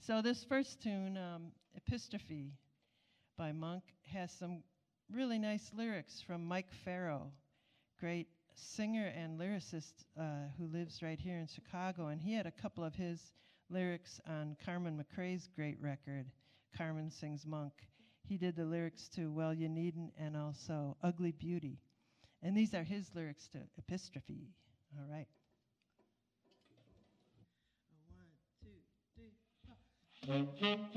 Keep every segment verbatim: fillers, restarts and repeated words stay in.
So this first tune, um, Epistrophe by Monk, has some really nice lyrics from Mike Farrow, great singer and lyricist uh, who lives right here in Chicago. And he had a couple of his lyrics on Carmen McRae's great record, Carmen Sings Monk. He did the lyrics to Well You Needn't and also Ugly Beauty. And these are his lyrics to Epistrophe. All right. One,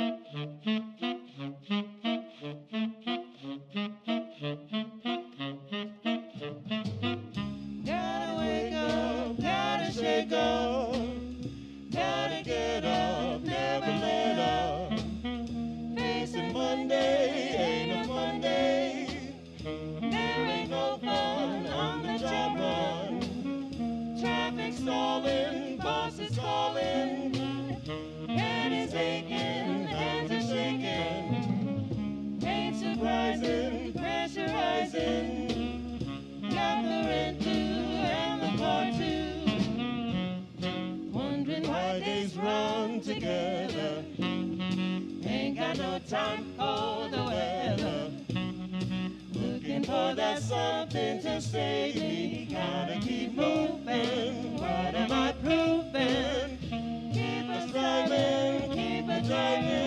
two, three, gotta wake up, gotta shake up, gotta get up, never let up. Facing Monday ain't a fun day. There ain't no fun on the job run. Traffic stalling, boss is calling. Head is aching, hands are shaking. Ain't surprising, pressure rising. Got the rent due and the car too. Wondering why days run together. Ain't got no time for the weather. Looking for that something to save me. Gotta keep moving. What am I proving? Keep us driving, keep us driving.